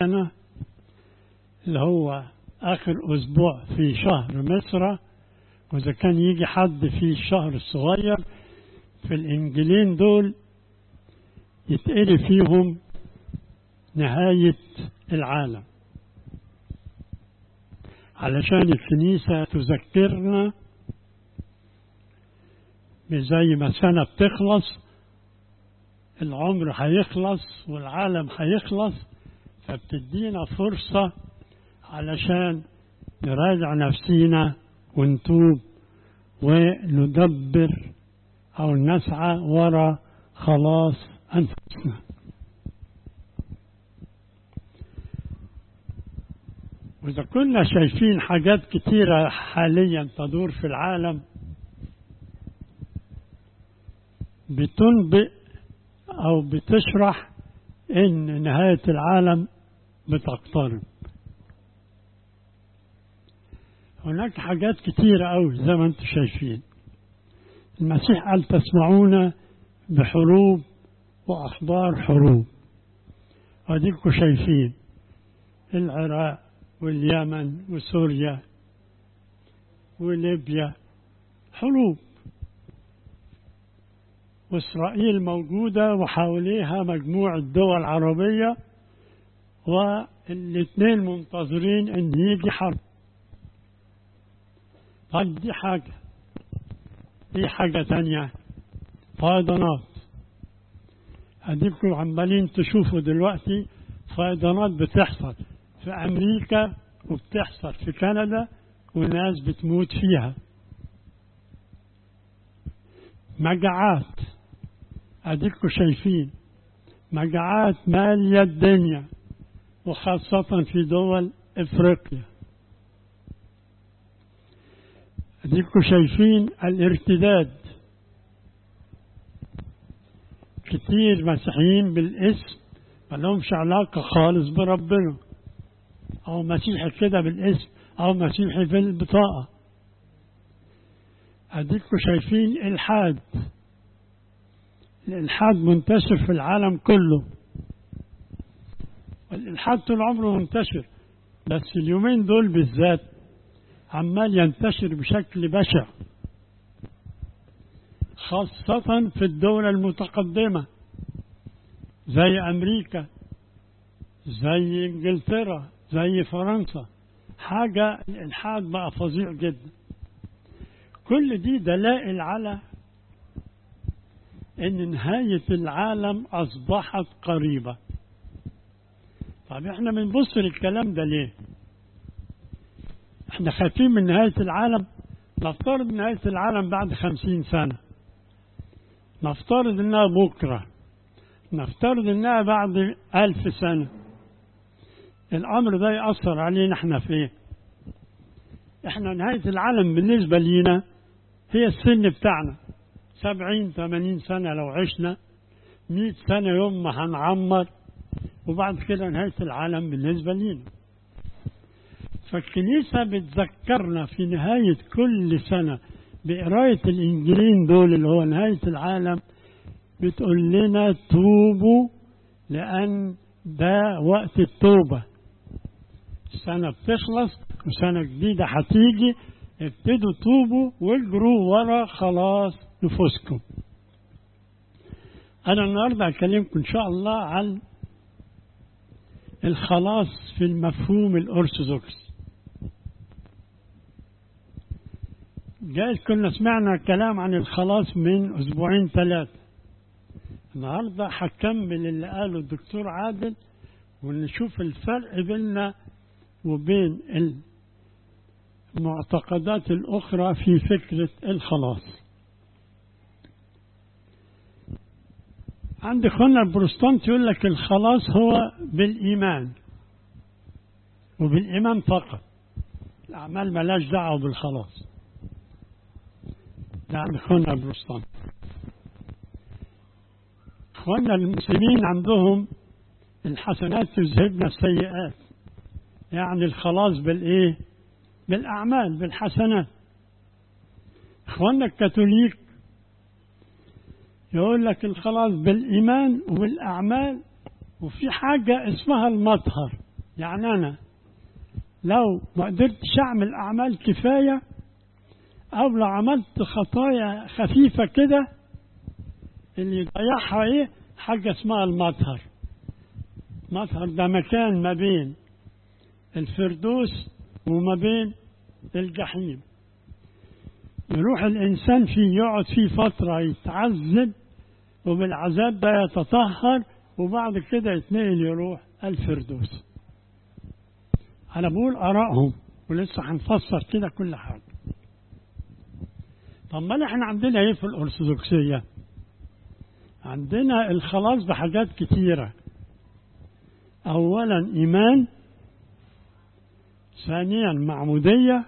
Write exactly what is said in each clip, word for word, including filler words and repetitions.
السنة اللي هو آخر أسبوع في شهر مصر، وإذا كان يجي حد في الشهر الصغير في الإنجيلين دول يتقري فيهم نهاية العالم، علشان الكنيسة تذكرنا زي ما سنة بتخلص العمر هيخلص والعالم هيخلص، فبتدينا فرصة علشان نراجع نفسينا ونتوب وندبر أو نسعى وراء خلاص أنفسنا. وإذا كنا شايفين حاجات كتيرة حاليا تدور في العالم بتنبئ أو بتشرح إن نهاية العالم بتقترب. هناك حاجات كتيرة أوي زي ما أنتم شايفين. المسيح قال تسمعون بحروب وأخبار حروب، وأديكم شايفين العراق واليمن وسوريا وليبيا حروب، وإسرائيل موجودة وحواليها مجموعة دول عربية، والاثنين منتظرين أن يجي حرب. طيب دي حاجة، دي حاجة تانية فيضانات. هديكم عمالين تشوفوا دلوقتي فيضانات بتحصل في أمريكا وبتحصل في كندا والناس بتموت فيها. مجاعات، أديكم شايفين مجاعات مالية الدنيا وخاصة في دول إفريقيا. أديكم شايفين الارتداد، كتير مسيحيين بالاسم ما لهمش علاقة خالص بربنا، أو مسيحي كده بالاسم أو مسيحي في البطاقة. أديكم شايفين إلحاد، الإلحاد منتشر في العالم كله، والإلحاد طول عمره منتشر، بس اليومين دول بالذات عمال ينتشر بشكل بشع، خاصة في الدول المتقدمة زي أمريكا زي إنجلترا زي فرنسا. حاجة الإلحاد بقى فظيع جدا. كل دي دلائل على أن نهاية العالم أصبحت قريبة. طب احنا بنبص للكلام ده ليه؟ احنا خايفين من نهاية العالم. نفترض نهاية العالم بعد خمسين سنة، نفترض انها بكرة، نفترض انها بعد ألف سنة. الأمر ده يأثر علينا احنا في ايه؟ احنا نهاية العالم بالنسبة لينا هي السن بتاعنا، سبعين ثمانين سنة لو عشنا، مئة سنة يوم ما هنعمر، وبعد كده نهاية العالم بالنسبة لينا. فالكنيسة بتذكرنا في نهاية كل سنة بقراية الإنجيلين دول اللي هو نهاية العالم، بتقول لنا توبوا لأن ده وقت التوبة. السنة بتخلص وسنة جديدة هتيجي، ابتدوا توبوا واجروا ورا خلاص نفوسكم. أنا النهاردة هكلمكم إن شاء الله عن الخلاص في المفهوم الأرثوذكسي. جايز كنا سمعنا كلام عن الخلاص من أسبوعين ثلاثة. النهاردة هكمل اللي قاله الدكتور عادل ونشوف الفرق بيننا وبين المعتقدات الأخرى في فكرة الخلاص. عند اخواننا البروتستانت يقول لك الخلاص هو بالإيمان وبالإيمان فقط، الأعمال ملاش دعوة بالخلاص. ده عند اخواننا البروتستانت. اخواننا المسلمين عندهم الحسنات تذهبن السيئات، يعني الخلاص بالايه؟ بالاعمال، بالحسنات. اخواننا الكاثوليك يقول لك الخلاص بالايمان وبالاعمال، وفي حاجه اسمها المطهر. يعني أنا لو ما قدرتش أعمل أعمال كفاية، أو لو عملت خطايا خفيفة كده، اللي يضيعها إيه؟ حاجة اسمها المطهر. المطهر ده مكان ما بين الفردوس وما بين الجحيم، يروح الإنسان فيه يقعد فيه فترة يتعذب، وبالعذاب ده يتطهر، وبعد كده يتنقل يروح الفردوس. أنا بقول آرائهم ولسه هنفسر كده كل حاجة. طب ما احنا عندنا ايه في الأرثوذكسية؟ عندنا الخلاص بحاجات كتيرة. أولا إيمان، ثانيا معمودية،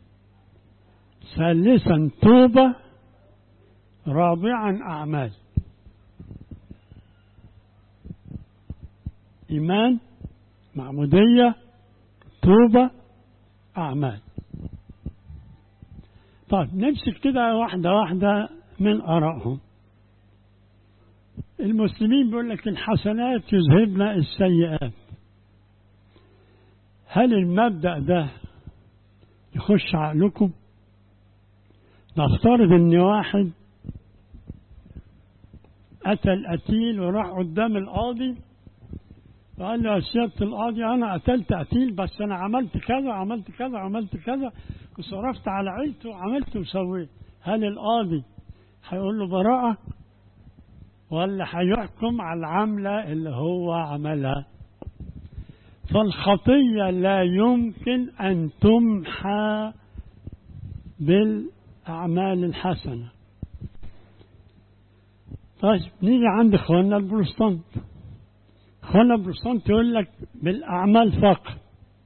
ثالثا توبة، رابعا أعمال. إيمان، معمودية، توبة، أعمال. طيب نمسك كده واحدة واحدة من آرائهم. المسلمين بيقول لك الحسنات يذهبن السيئات. هل المبدأ ده يخش عقلكم؟ نفترض ان واحد قتل قتيل وراح قدام القاضي وقال له يا سيادة القاضي أنا قتلت قتيل، بس أنا عملت كذا عملت كذا عملت كذا وصرفت على عيلته وعملت وسويت. هل القاضي هيقول له براءة ولا هيحكم على العملة اللي هو عملها؟ فالخطية لا يمكن أن تمحى بالأعمال الحسنة. طيب نيجي عند إخواننا البروتستانت. إخواننا البروتستانت يقول لك بالأعمال فقط.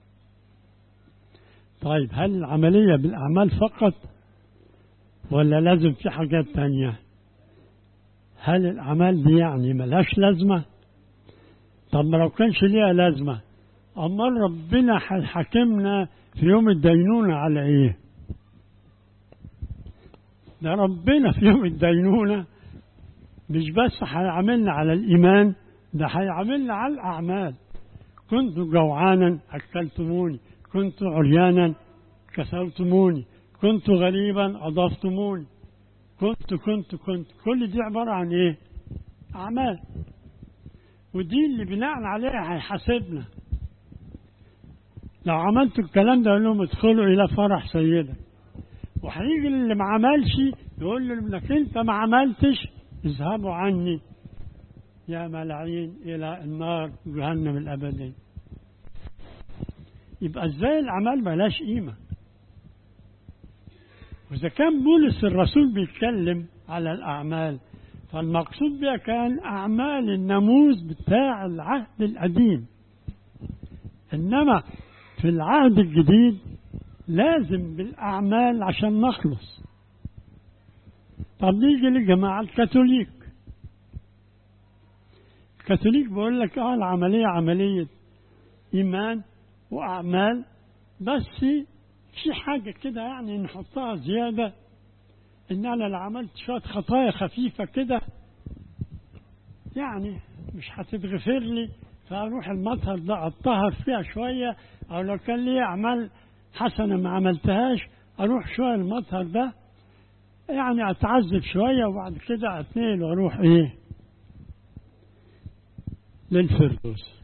طيب هل العملية بالأعمال فقط ولا لازم في حاجات تانية؟ هل الأعمال دي يعني ملهاش لازمة؟ طب ما لو كانش ليها لازمة، أمال ربنا هيحاكمنا في يوم الدينونة على إيه؟ ده ربنا في يوم الدينونة مش بس هيعاملنا على الإيمان، ده هيعاملنا على الأعمال. كنت جوعانا أكلتموني، كنت عريانا كسوتموني، كنت غريبا أضفتموني، كنت كنت كنت كل دي عبارة عن إيه؟ أعمال. ودي اللي بناء عليها هيحاسبنا. لو عملتوا الكلام ده يقول لهم ادخلوا إلى فرح سيدك، وهيجي اللي ما عملش يقول له لك أنت ما عملتش اذهبوا عني يا ملاعين إلى النار جهنم الأبدين. يبقى ازاي الأعمال ملاش قيمة؟ وإذا كان بولس الرسول بيتكلم على الأعمال فالمقصود بها كان أعمال الناموس بتاع العهد القديم، إنما في العهد الجديد لازم بالأعمال عشان نخلص. طب نيجي للجماعة الكاثوليك. الكاثوليك بيقول لك اه العملية عملية إيمان وأعمال، بس في حاجة كده يعني نحطها زيادة، إن أنا لو عملت شوية خطايا خفيفة كده يعني مش هتتغفر لي، فأروح المطهر ده أطهر فيها شوية، أو لو كان لي أعمال حسنة ما عملتهاش أروح شوية المطهر ده يعني أتعذب شوية، وبعد كده أتنقل وأروح إيه للفردوس.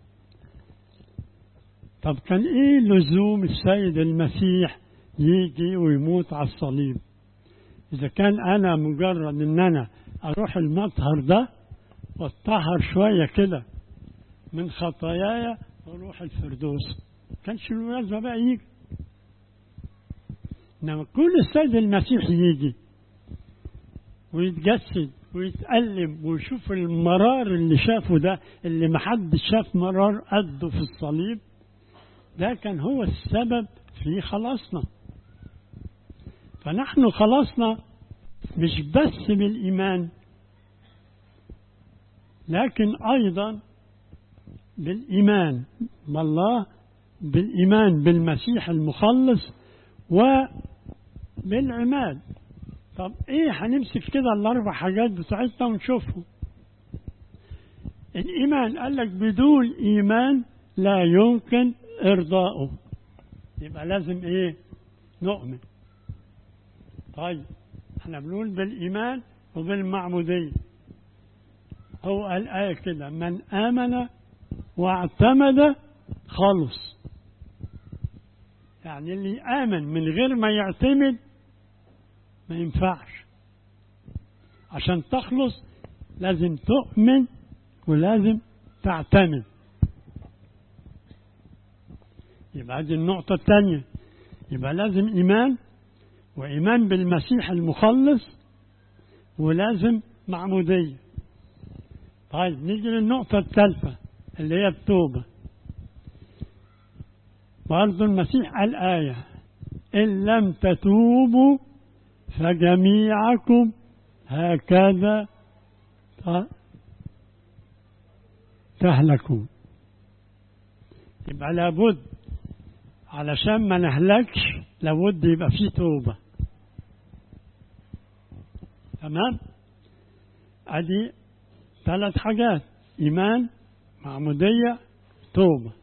طب كان إيه لزوم السيد المسيح يجي ويموت على الصليب إذا كان أنا مجرد إن أنا أروح المطهر ده وأطهر شوية كده من خطاياي وأروح الفردوس؟ كانش له لازمة بقى يجي. إنما كل السيد المسيح يجي ويتجسد ويتألم ويشوف المرار اللي شافه ده، اللي محدش شاف مرار قده في الصليب، ده كان هو السبب في خلاصنا. فنحن خلاصنا مش بس بالإيمان، لكن أيضا بالإيمان بالله، بالإيمان بالمسيح المخلص، وبالعماد. طب إيه هنمسك كده الأربع حاجات بتاعتنا ونشوفهم. الإيمان قال لك بدون إيمان لا يمكن إرضاؤه. يبقى لازم إيه؟ نؤمن. طيب احنا بنقول بالإيمان وبالمعمودية. هو الآية كده: من آمن واعتمد خلص. يعني اللي آمن من غير ما يعتمد ما ينفعش. عشان تخلص لازم تؤمن ولازم تعتمد. يبقى هذه النقطة الثانية. يبقى لازم إيمان، وإيمان بالمسيح المخلص، ولازم معمودية. طيب نيجي للنقطة الثالثة اللي هي التوبة. برضو المسيح قال آية: إن لم تتوبوا فجميعكم هكذا تهلكون. يبقى لابد علشان ما نهلكش لابد يبقى فيه توبة. تمام؟ ادي ثلاث حاجات: ايمان، معمودية، توبة.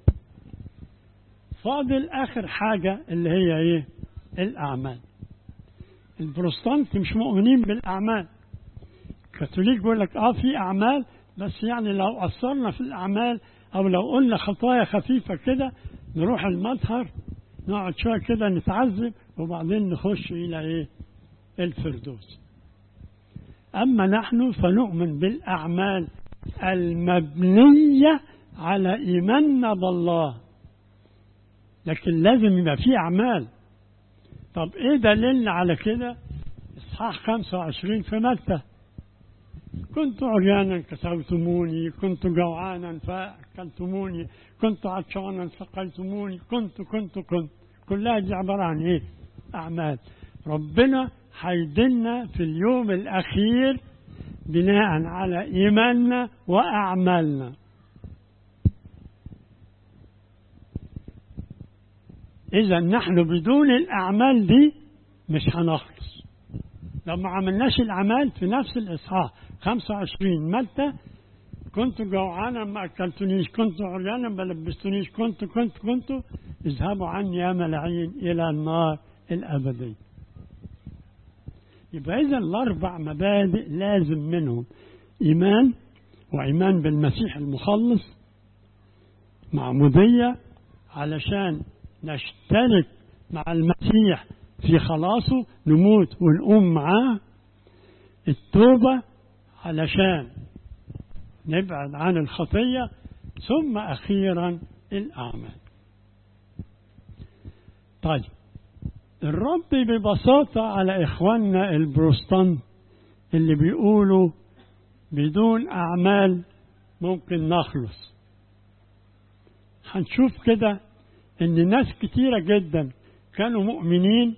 فاضل اخر حاجة اللي هي ايه؟ الاعمال. البروتستانت مش مؤمنين بالاعمال. الكاثوليك بيقول لك اه في اعمال، بس يعني لو قصرنا في الاعمال او لو قلنا خطايا خفيفة كده نروح المطهر نقعد شوية كده نتعذب وبعدين نخش الى ايه؟ الفردوس. أما نحن فنؤمن بالأعمال المبنية على إيماننا بالله، لكن لازم يبقى فيه أعمال. طب إيه دليلنا على كده؟ إصحاح خمسة وعشرين في متى: كنت عريانا كسوتموني، كنت جوعانا فأكلتموني، كنت عطشانا سقيتموني، كنت كنت كنت كلها دي عبارة عن إيه؟ أعمال. ربنا هيدلنا في اليوم الأخير بناء على إيماننا وأعمالنا. إذا نحن بدون الأعمال دي مش هنخلص. لو ما عملناش الأعمال في نفس الإصحاح خمسة وعشرين متى: كنت جوعانا ما أكلتنيش، كنت عريانا ما لبستنيش، كنت كنت كنت اذهبوا عني يا ملاعين إلى النار الأبدية. يبقى إذا الأربع مبادئ لازم منهم إيمان، وإيمان بالمسيح المخلص، معمودية علشان نشترك مع المسيح في خلاصه نموت ونقوم معاه، التوبة علشان نبعد عن الخطية، ثم أخيرا الأعمال. طيب الرب ببساطة على إخواننا البروتستانت اللي بيقولوا بدون أعمال ممكن نخلص، هنشوف كده إن ناس كتيرة جدا كانوا مؤمنين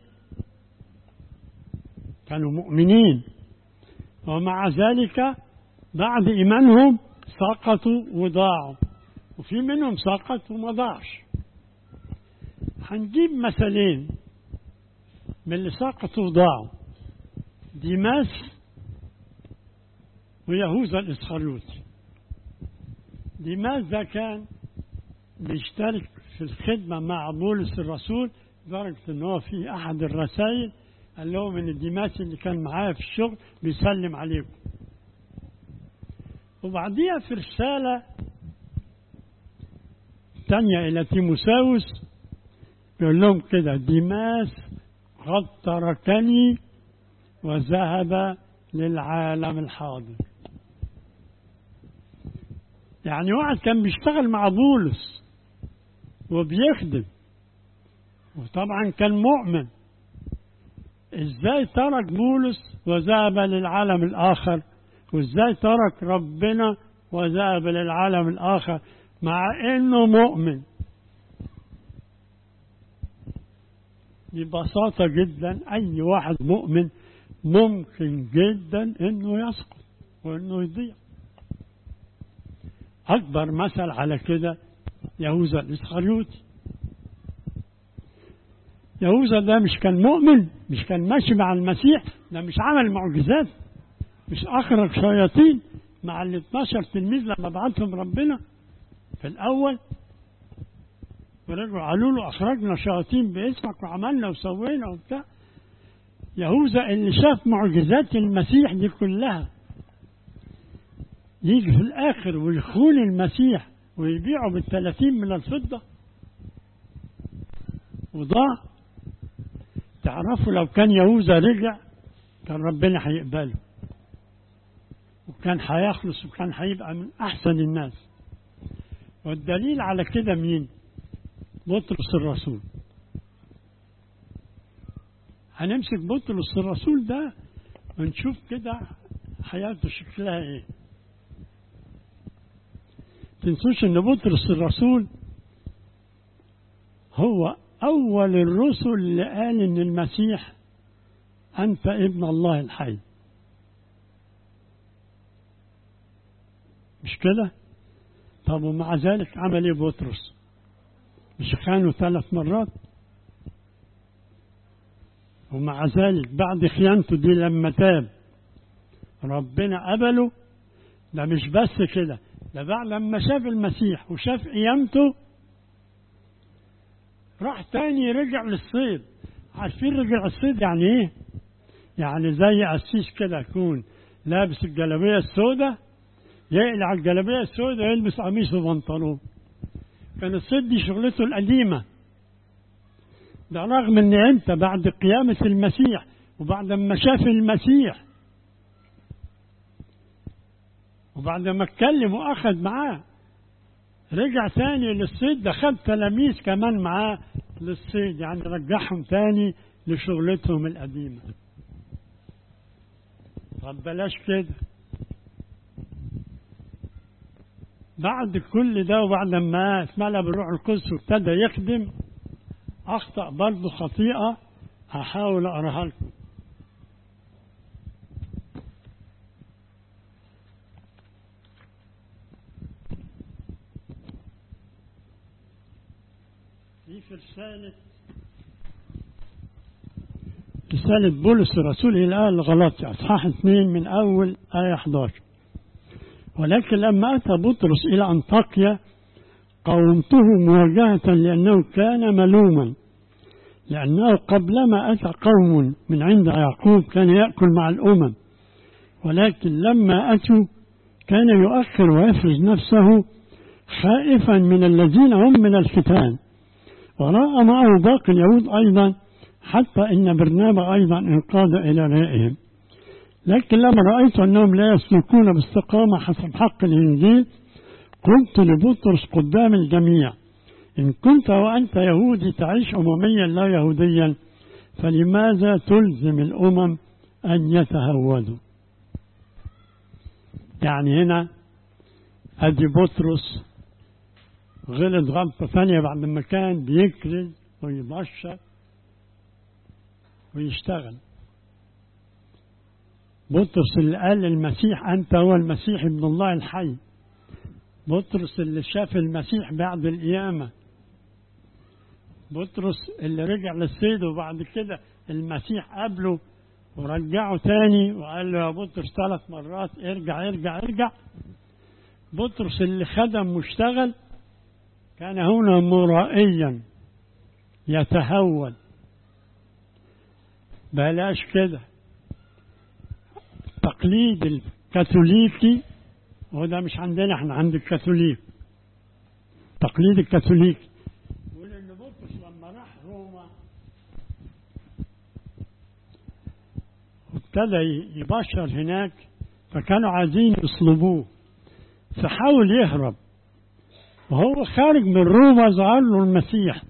كانوا مؤمنين ومع ذلك بعد إيمانهم سقطوا وضاعوا، وفي منهم سقط وما ضاعش. هنجيب مثلين من اللي سقطوا وضاعوا: ديماس ويهوذا الإسخريوطي. ديماس ده كان بيشترك في الخدمة مع بولس الرسول، لدرجة ان هو في احد الرسائل قال لهم ان ديماس اللي كان معايا في الشغل بيسلم عليكم. وبعديها في رسالة تانية الى تيموساوس يقول لهم كده: ديماس قد تركني وذهب للعالم الحاضر. يعني واحد كان بيشتغل مع بولس وبيخدم وطبعا كان مؤمن، ازاي ترك بولس وذهب للعالم الآخر؟ وازاي ترك ربنا وذهب للعالم الآخر مع انه مؤمن؟ ببساطة جدا أي واحد مؤمن ممكن جدا إنه يسقط وإنه يضيع. أكبر مثل على كده يهوذا الإسخريوطي. يهوذا ده مش كان مؤمن، مش كان ماشي مع المسيح، ده مش عمل معجزات، مش أخرج شياطين مع ال اثناشر تلميذ لما بعتهم ربنا في الأول. ورجعوا قالوا له أخرجنا شياطين باسمك وعملنا وسوينا وبتاع. يهوذا اللي شاف معجزات المسيح دي كلها يجي في الآخر ويخون المسيح ويبيعه بالثلاثين من الفضة وضاع. تعرفوا لو كان يهوذا رجع كان ربنا هيقبله وكان هيخلص وكان هيبقى من أحسن الناس. والدليل على كده مين؟ بطرس الرسول. هنمسك بطرس الرسول ده ونشوف كده حياته شكلها ايه. تنسوش ان بطرس الرسول هو اول الرسل اللي قال ان المسيح انت ابن الله الحي. مش كده؟ طب ومع ذلك عمل ايه بطرس؟ مش خانه ثلاث مرات؟ ومع ذلك بعد خيانته دي لما تاب ربنا قبله. ده مش بس كده، ده بعد لما شاف المسيح وشاف قيامته راح تاني رجع للصيد. عارفين رجع الصيد يعني ايه؟ يعني زي قسيس كده يكون لابس الجلابيه السوداء يقلع الجلابيه السوداء يلبس قميص وبنطلون. كان الصيد دي شغلته القديمه. ده رغم ان انت بعد قيامة المسيح وبعد ما شاف المسيح وبعد ما اتكلم واخذ معاه رجع تاني للصيد. ده خد تلاميذ كمان معاه للصيد، يعني رجعهم تاني لشغلتهم القديمة. طب بلاش كده. بعد كل ده وبعد ما اتملى بالروح القدس وابتدى يخدم أخطأ برضه خطيئة هحاول أقراها لكم. دي في رسالة رسالة بولس الرسول إلى أهل الغلاطية أصحاح اثنين من أول آية أحد عشر. ولكن لما أتى بطرس إلى أنطاكيا قاومته مواجهة لأنه كان ملوما، لأنه قبلما أتى قوم من عند يعقوب كان يأكل مع الأمم، ولكن لما أتوا كان يؤخر ويفرز نفسه خائفا من الذين هم من الختان. ورأى معه باقي اليهود أيضا حتى إن برنابا أيضا انقاد إلى رأيهم. لكن لما رأيت أنهم لا يسلكون باستقامة حسب حق الإنجيل قلت لبطرس قدام الجميع إن كنت وأنت يهودي تعيش أمميا لا يهوديا فلماذا تلزم الأمم أن يتهودوا؟ يعني هنا أدي بطرس غلط غلطة ثانية بعد ما كان بيكرز ويبشر ويشتغل. بطرس اللي قال للمسيح أنت هو المسيح ابن الله الحي. بطرس اللي شاف المسيح بعد القيامة. بطرس اللي رجع للصيد وبعد كده المسيح قابله ورجعه تاني وقال له يا بطرس ثلاث مرات ارجع ارجع ارجع. بطرس اللي خدم واشتغل كان هنا مرائيا يتهول. بلاش كده. تقليد الكاثوليكي وده مش عندنا، احنا عند الكاثوليك. تقليد الكاثوليكي يقول ان بطرس لما راح روما وابتدى يبشر هناك فكانوا عايزين يصلبوه فحاول يهرب، وهو خارج من روما ظهر له المسيح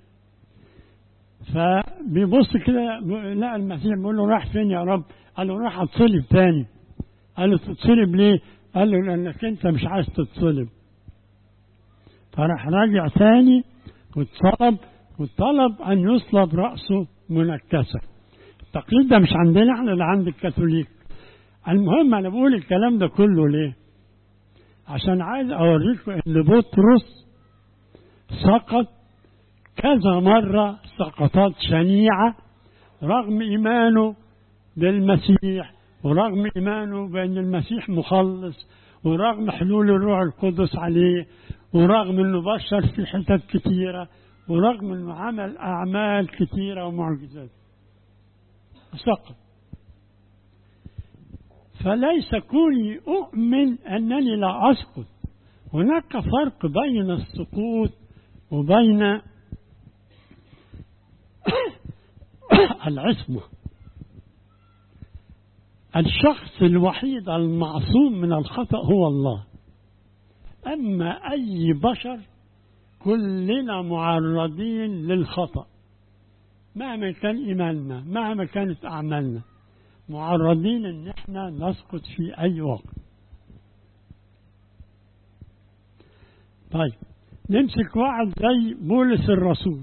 فبيبص كده لقى المسيح بيقول له راح فين يا رب؟ قال له راح اتصلب تاني. قال له تتصلب ليه؟ قال له لأنك أنت مش عايز تتصلب. فراح راجع ثاني واتصلب وطلب أن يصلب رأسه منكسة. التقليد ده مش عندنا احنا، اللي عند الكاثوليك. المهم أنا بقول الكلام ده كله ليه؟ عشان عايز أوريكم إن بطرس سقط كذا مرة سقطات شنيعة رغم إيمانه بالمسيح ورغم إيمانه بأن المسيح مخلص ورغم حلول الروح القدس عليه ورغم أنه بشر في حتت كثيرة ورغم أنه عمل أعمال كثيرة ومعجزات سقط. فليس كوني أؤمن أنني لا أسقط، هناك فرق بين السقوط وبين العصمة. الشخص الوحيد المعصوم من الخطأ هو الله، أما أي بشر كلنا معرضين للخطأ مهما كان إيماننا، مهما كانت أعمالنا، معرضين أن احنا نسقط في أي وقت. طيب نمسك واحد زي بولس الرسول.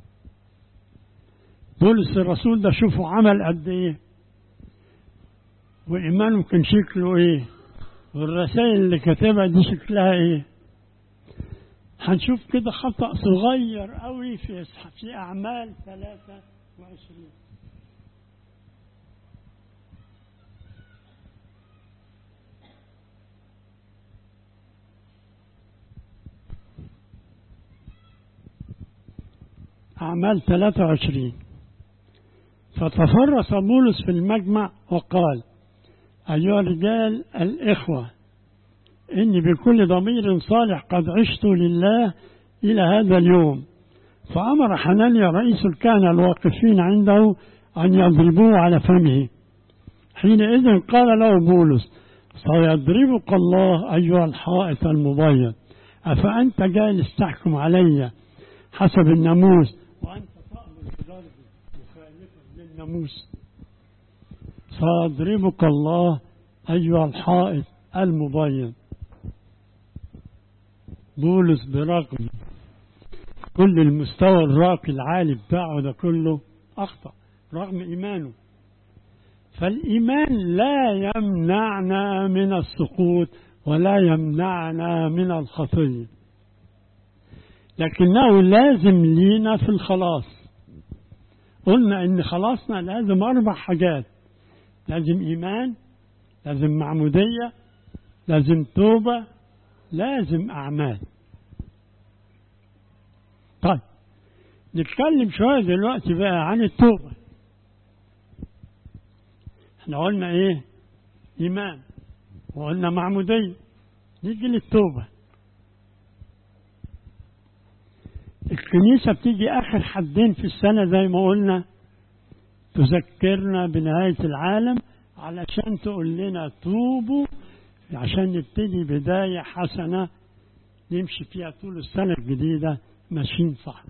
بولس الرسول ده شوفوا عمل قد ايه، وإيمانه كان شكله ايه، والرسائل اللي كتبها دي شكلها ايه. هنشوف كده خطأ صغير قوي في في أعمال ثلاثة وعشرين. أعمال ثلاثة وعشرين. فتفرس بولس في المجمع وقال: أيها الرجال الإخوة، إني بكل ضمير صالح قد عشت لله إلى هذا اليوم. فأمر حنانيا رئيس الكهنة الواقفين عنده أن يضربوه على فمه. حينئذ قال له بولس: سيضربك الله أيها الحائط المبيض، أفأنت جالس تحكم علي حسب الناموس وأنت تأمر بضربي مخالفا للناموس؟ سيضربك الله أيها الحائط المبيض. بولس برغم كل المستوى الراقي العالي بتاعه ده كله أخطأ رغم إيمانه. فالإيمان لا يمنعنا من السقوط ولا يمنعنا من الخطية، لكنه لازم لينا في الخلاص. قلنا إن خلاصنا لازم أربع حاجات: لازم إيمان، لازم معمودية، لازم توبة، لازم أعمال. طيب نتكلم شوية دلوقتي بقى عن التوبة. احنا قلنا ايه؟ إيمان، وقلنا معمودية. نيجي للتوبة. الكنيسة بتيجي آخر حدين في السنة زي ما قلنا، تذكرنا بنهاية العالم علشان تقول لنا توبوا، عشان نبتدي بداية حسنة نمشي فيها طول السنة الجديدة ماشيين صح.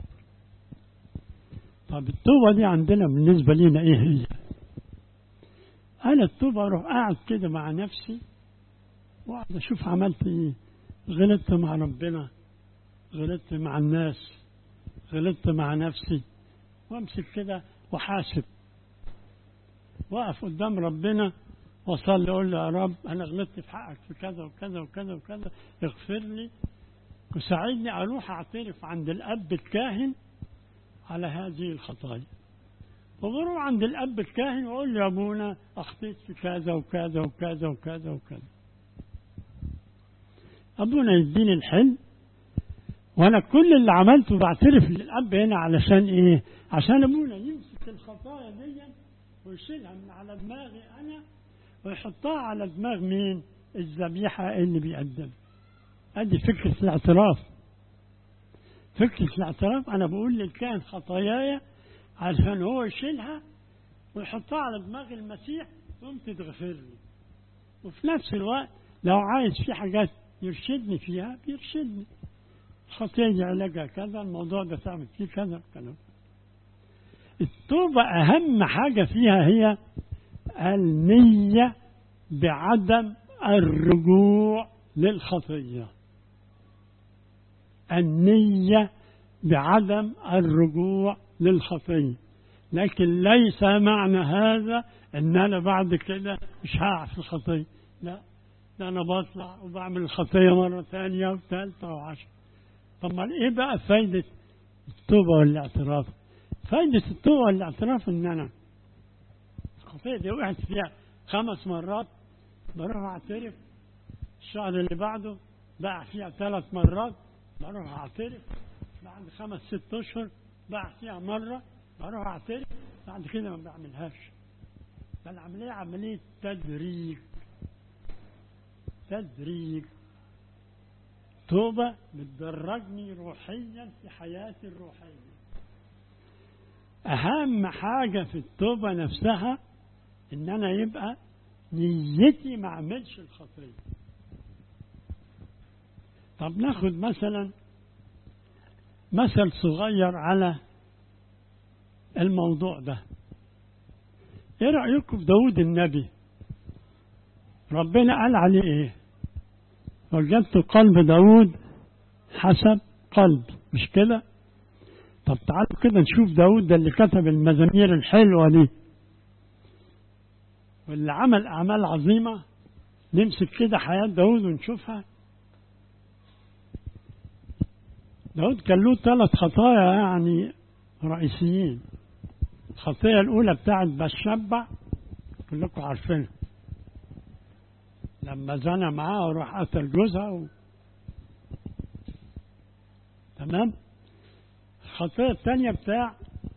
طب التوبة دي عندنا بالنسبة لنا ايه هي؟ أنا التوبة أروح قاعد كده مع نفسي وقاعد أشوف عملت إيه. غلطت مع ربنا، غلطت مع الناس، غلطت مع نفسي، وأمسك كده وحاسب، وقف قدام ربنا وصلي أقول له: يا رب أنا غلطت في حقك في كذا وكذا وكذا وكذا، اغفر لي وساعدني أروح أعترف عند الأب الكاهن على هذه الخطايا. وبروح عند الأب الكاهن وأقول له: يا أبونا أخطيت في كذا وكذا وكذا وكذا وكذا. أبونا يديني الحل، وأنا كل اللي عملته بعترف للأب هنا علشان إيه؟ عشان أبونا يمسك الخطايا دي ويشيلها من على دماغي أنا ويحطها على دماغ مين؟ الذبيحة اللي بيقدم. أدي فكرة الاعتراف. فكرة الاعتراف أنا بقول للكاهن خطاياي عشان هو يشيلها ويحطها على دماغ المسيح ثم تتغفر لي. وفي نفس الوقت لو عايز في حاجات يرشدني فيها بيرشدني. الخطية دي علاجها كذا، الموضوع ده تعمل فيه كذا كذا. التوبة أهم حاجة فيها هي النية بعدم الرجوع للخطية. النية بعدم الرجوع للخطية، لكن ليس معنى هذا أن أنا بعد كده مش هقع في الخطية. لا، ده أنا بطلع وبعمل الخطية مرة ثانية وثالثة وعشرة. طب ما إيه بقى فايدة التوبة والاعتراف؟ فايدة التوبة والاعتراف إن أنا الخطية دي وقعت فيها خمس مرات، بروح أعترف. الشهر اللي بعده بقع فيها ثلاث مرات، بروح أعترف. بعد خمس ست اشهر بعملها مره بروح اعترف، بعد كده ما بعملهاش. فالعمليه عمليه تدريج تدريج توبه بتدرجني روحيا في حياتي الروحيه. اهم حاجه في التوبه نفسها ان انا يبقى نيتي ما اعملش الخطيه. طب ناخد مثلا مثل صغير على الموضوع ده. ايه رأيكم في داود النبي؟ ربنا قال عليه ايه؟ وجدت قلب داود حسب قلب، مش كده؟ طب تعالوا كده نشوف داود ده اللي كتب المزامير الحلوة دي واللي عمل أعمال عظيمة. نمسك كده حياة داود ونشوفها. داود كان له ثلاث خطايا يعني رئيسيين. الخطية الأولى بتاعت بشبع، كلكم عارفينها، لما زنى معاه وراح قتل جوزها و... تمام. الخطية الثانية بتاع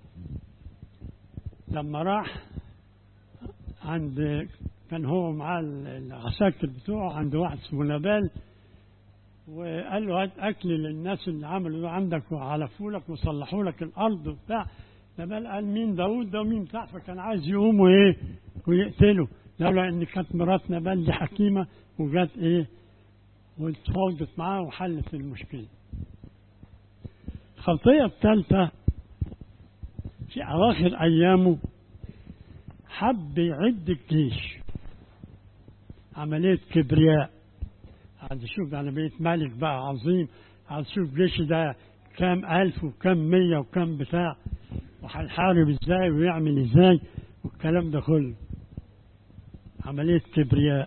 لما راح عند، كان هو معاه العساكر بتوعه عند واحد اسمه نبال، وقال له هات أكل للناس اللي عملوا ده عندك وعلفوا لك وصلحوا لك الأرض وبتاع. نبال قال مين داود ده ومين بتاع، فكان عايز يقوم وإيه ويقتله، لولا إن كانت مرات نبال دي حكيمة وجات إيه واتفاوضت معاه وحلت المشكلة. الخطية الثالثة في أواخر أيامه حب يعد الجيش، عملية كبرياء، عايز يشوف أنا بقيت ملك بقى عظيم، عايز يشوف جيش ده كام ألف وكام مية وكام بتاع وهيحارب إزاي ويعمل إزاي والكلام ده كله. عملية كبرياء،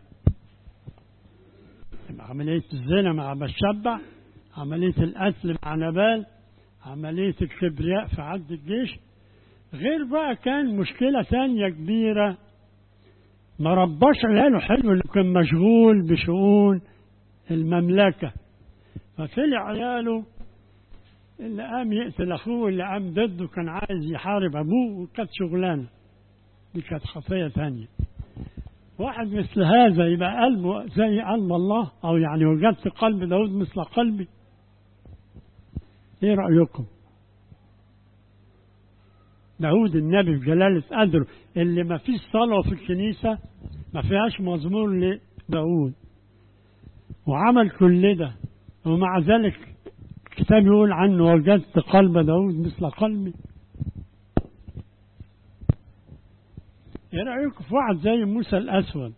عملية الزنا مع بشبع، عملية القتل مع نبال، عملية الكبرياء في عد الجيش. غير بقى كان مشكلة ثانية كبيرة، ما رباش عياله حلو، اللي كان مشغول بشؤون المملكة، فطلع عياله اللي قام يقتل أخوه، اللي قام ضده كان عايز يحارب أبوه، وكانت شغلانة دي كانت خطية ثانية. واحد مثل هذا يبقى قلبه زي قلب الله، أو يعني وجدت قلب داود مثل قلبي. إيه رأيكم؟ داود النبي بجلالة قدره اللي ما فيش صلاة في الكنيسة ما فيهاش مزمور لداود، وعمل كل ده ومع ذلك الكتاب يقول عنه وجدت قلب داود مثل قلبي. ايه رأيكم في واحد زي موسى الأسود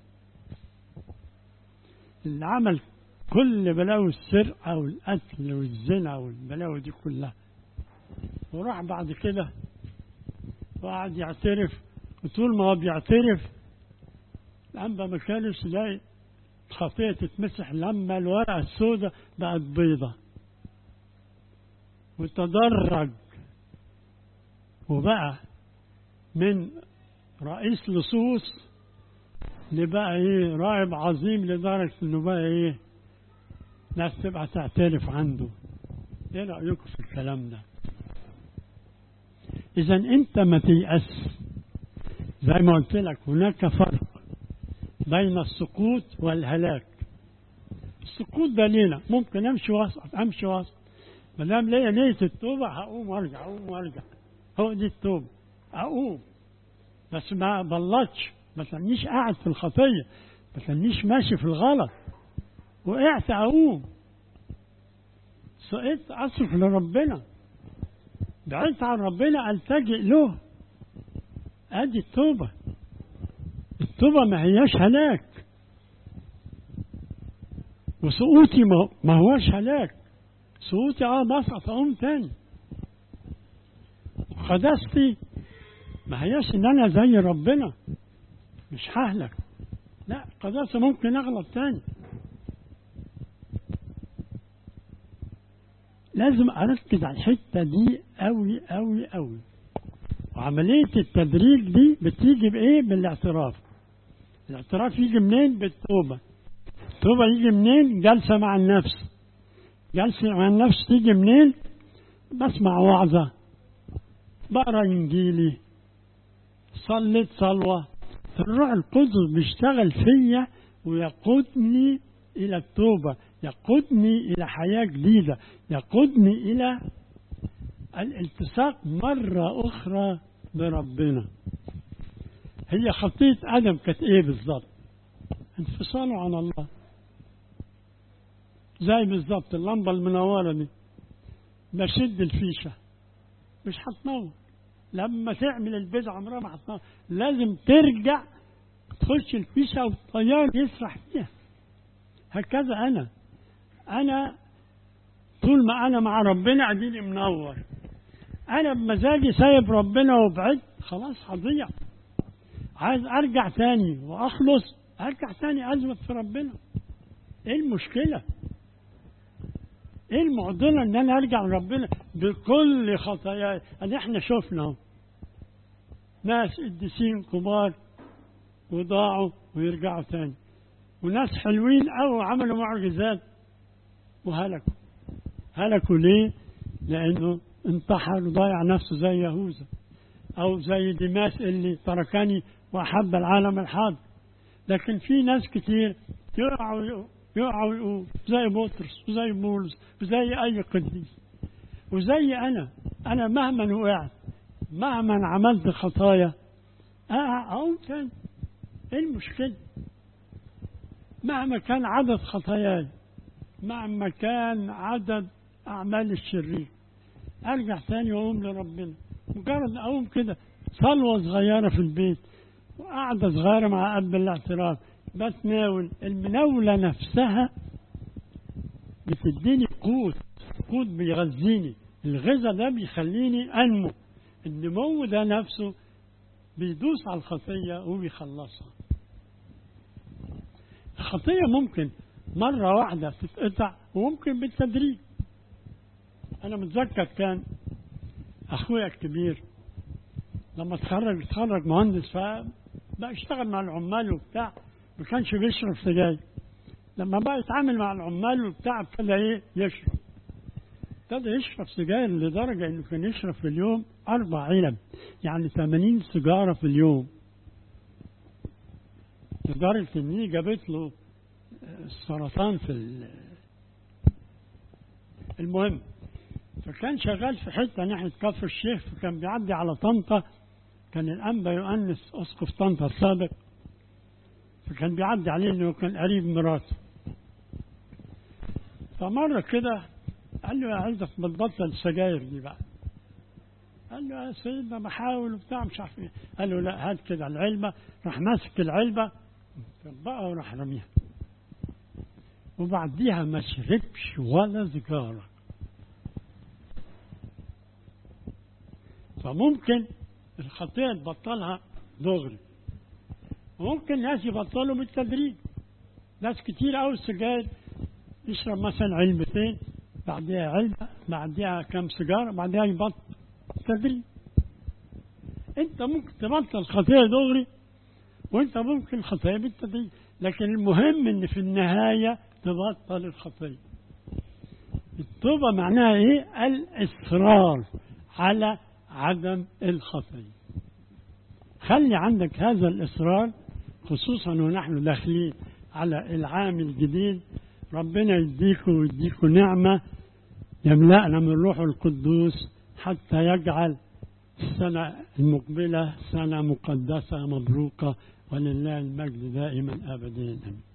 اللي عمل كل بلاوي السرقة والقتل والزنا والبلاوي دي كلها، وراح بعد كده وقعد يعترف، وطول ما هو بيعترف الأنبا ما كانش لاقي خطية تتمسح، لما الورقة السوداء بقت بيضة وتدرج وبقى من رئيس لصوص لبقى ايه راهب عظيم، لدرجة انه بقى ايه ناس تبقى تعترف عنده. ايه رأيكم في الكلام ده؟ اذا انت ما تيأس، زي ما قلت لك هناك فرق بين السقوط والهلاك. السقوط ده لينا ممكن امشي واسقط امشي واسقط، ما دام ليا نية التوبة هقوم وارجع اقوم وارجع، هو دي التوبة، اقوم بس ما بلطش، ما تنيش قاعد في الخطية، ما تنيش ماشي في الغلط، وقعت اقوم، سقطت اصرف لربنا، بعدت عن ربنا التجئ له. ادي التوبة. التوبة ما هياش هلاك، وسقوطي ما هواش هلاك. سقوطي اه بسقط اقوم تاني. قداستي ما هياش ان انا زي ربنا مش ههلك، لا، قداسة ممكن اغلط تاني. لازم اركز على الحتة دي قوي قوي قوي. وعملية التدريج دي بتيجي بايه؟ بالاعتراف. الاعتراف يجي منين؟ بالتوبة. التوبة يجي منين؟ جلسة مع النفس. جلسة مع النفس تيجي منين؟ بسمع وعظة، بقرا إنجيلي، صليت صلوة، الروح القدس بيشتغل فيا ويقودني إلى التوبة، يقودني إلى حياة جديدة، يقودني إلى الالتصاق مرة أخرى بربنا. هي خطية آدم كانت إيه بالضبط؟ انفصاله عن الله. زي بالضبط اللمبة المنورة دي، بشد الفيشة مش هتنور، لما تعمل البيض عمرها ما هتنور، لازم ترجع تخش الفيشة والطيار يسرح فيها. هكذا أنا أنا طول ما أنا مع ربنا أديني منور، أنا بمزاجي سايب ربنا وبعد خلاص هضيع. عايز أرجع تاني وأخلص، أرجع تاني أثبت في ربنا. إيه المشكلة؟ إيه المعضلة إن أنا أرجع لربنا بكل خطاياي؟ أن إحنا شفنا ناس قديسين كبار وضاعوا ويرجعوا تاني، وناس حلوين أو عملوا معجزات وهلكوا. هلكوا ليه؟ لأنه انتحر وضيع نفسه زي يهوذا، أو زي ديماس اللي تركني وأحب العالم الحاضر. لكن في ناس كتير يقعوا يقعوا يقول زي بطرس وزي بولس وزي أي قديس، وزي أنا أنا مهما وقعت، مهما عملت خطايا أقع أقوم تاني. إيه المشكلة؟ مهما كان عدد خطاياي، مهما كان عدد أعمال الشرير، أرجع تاني وأقوم لربنا. مجرد أقوم كده صلوة صغيرة في البيت وقعدة صغيرة مع أب الاعتراف، بتناول، المناولة نفسها بتديني قوت، قوت بيغذيني. الغذاء ده بيخليني أنمو، النمو ده نفسه بيدوس على الخطية وبيخلصها. الخطية ممكن مرة واحدة تتقطع وممكن بالتدريج. أنا متذكر كان أخويا الكبير لما تخرج تخرج مهندس، فبقى يشتغل مع العمال وبتاع، ما كانش بيشرب سجاير. لما بقى يتعامل مع العمال وبتاع ابتدى ايه يشرب، ابتدى يشرب سجاير لدرجة انه كان يشرب في اليوم أربع علب، يعني ثمانين سيجارة في اليوم، لدرجة ان هي جابت له السرطان في المهم. فكان شغال في حتة ناحية كفر الشيخ، فكان بيعدي على طنطا، كان الأنبا يؤنس أسقف طنطا السابق، فكان بيعدي عليه إنه كان قريب مراته. فمرة كده قال له يا عايزك بتبطل السجاير دي بقى. قال له يا سيدنا بحاول وبتاع مش عارف ايه. قال له لا هات كده العلبة. راح ماسك العلبة بقى وراح رميها، وبعديها ما شربش ولا سيجارة. فممكن الخطيئة تبطلها دغري، وممكن ناس يبطلوا بالتدريج. ناس كتير أوي السجاير يشرب مثلا علبتين، بعدها علبة، بعدها كم سيجارة، بعدها يبطل تدريج. انت ممكن تبطل الخطيئة دغري، وانت ممكن الخطيئة بالتدريج، لكن المهم ان في النهاية تبطل الخطيئة. التوبة معناها ايه؟ الإصرار على عدم الخطيئة. خلي عندك هذا الإصرار، خصوصا ونحن داخلين على العام الجديد. ربنا يديكم ويديكم نعمة يملأنا من روحه القدوس حتى يجعل السنة المقبلة سنة مقدسة مبروكة، ولله المجد دائما أبدا.